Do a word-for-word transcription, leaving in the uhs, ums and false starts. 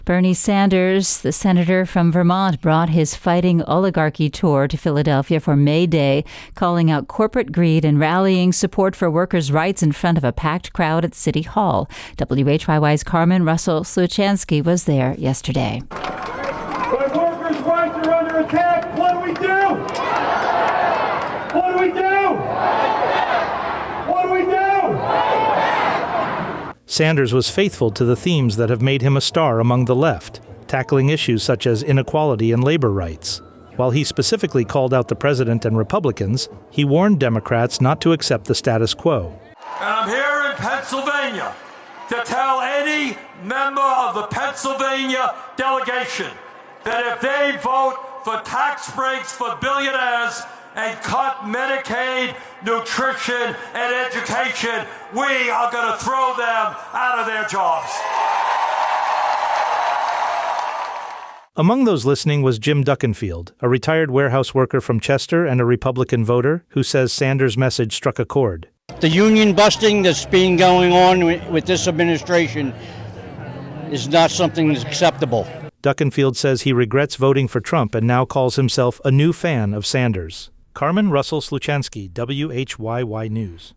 Bernie Sanders, the senator from Vermont, brought his Fighting Oligarchy tour to Philadelphia for May Day, calling out corporate greed and rallying support for workers' rights in front of a packed crowd at City Hall. W H Y Y's Carmen Russell-Sluchansky was there yesterday. When workers' rights are under attack, what do we do? What do we do? What do we do? Sanders was faithful to the themes that have made him a star among the left, tackling issues such as inequality and labor rights. While he specifically called out the president and Republicans, he warned Democrats not to accept the status quo. And I'm here in Pennsylvania to tell any member of the Pennsylvania delegation that if they vote for tax breaks for billionaires and cut Medicaid, nutrition, and education, we are going to throw them out of their jobs. Among those listening was Jim Duckenfield, a retired warehouse worker from Chester and a Republican voter who says Sanders' message struck a chord. The union busting that's been going on with this administration is not something that's acceptable. Duckenfield says he regrets voting for Trump and now calls himself a new fan of Sanders. Carmen Russell-Sluchansky, W H Y Y News.